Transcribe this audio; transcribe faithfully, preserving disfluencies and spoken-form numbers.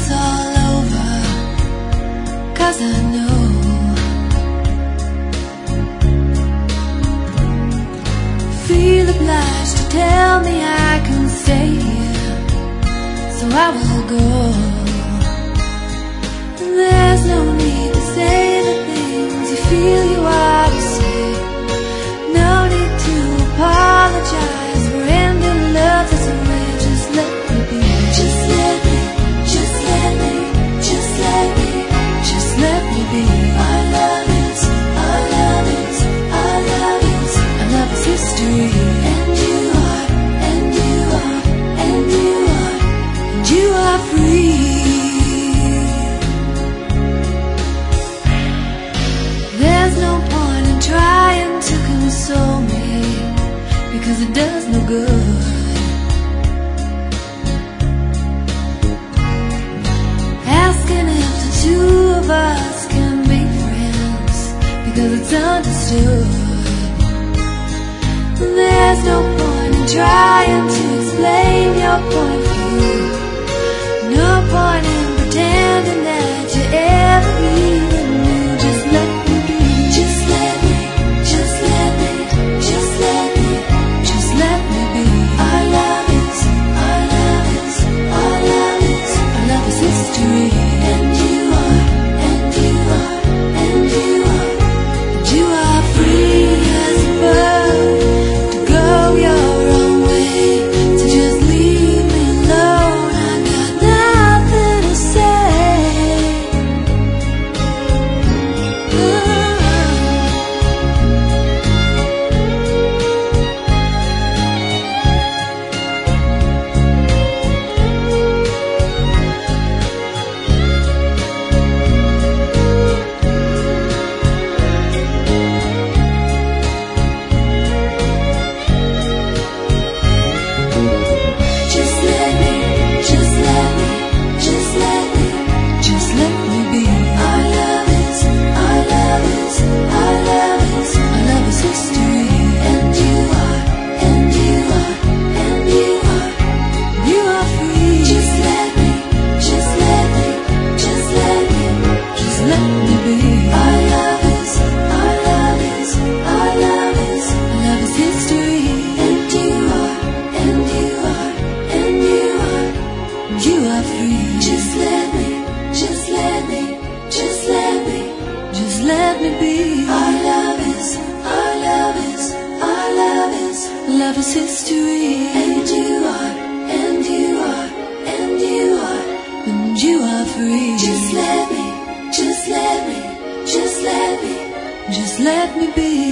it's all over, 'cause I know feel obliged to tell me I can stay here, so I will go. There's no need to say the things you feel you ought to say. No need to apologize for ending love this way. Just let me be. Just let me, just let me, just let me, just let me be. Our love is, our love is, our love is, our love is history. And you are, and you are, and you are, and you are free. There's no point in trying to console me, because it does no good. Asking if the two of us can be friends, because it's understood. There's no point in trying to explain your point of view. No point in pretending that you ever even knew. Just let me be. Just let me, just let me, just let me, just let me be. Our love is, our love is, our love is, our love is history. And you are, and you are, and you are, and you are free as a bird to go your own way. So just leave me alone, I got nothing to say. Just let me, just let me, just let me, just let me be. Our love is, our love is, our love is, our love is history. And you are, and you are, and you are, you are free. Just let me, just let me, just let me, just let me be. Our love is, our love is, our love is, our love is history. And you are, and you are, and you are, and you are free. Just let me, just let me, just let me, just let me be. Our love is, our love is, our love is, love is history. And you are, and you are, and you are, and you are free. Just let me, just let me, just let me, just let me be.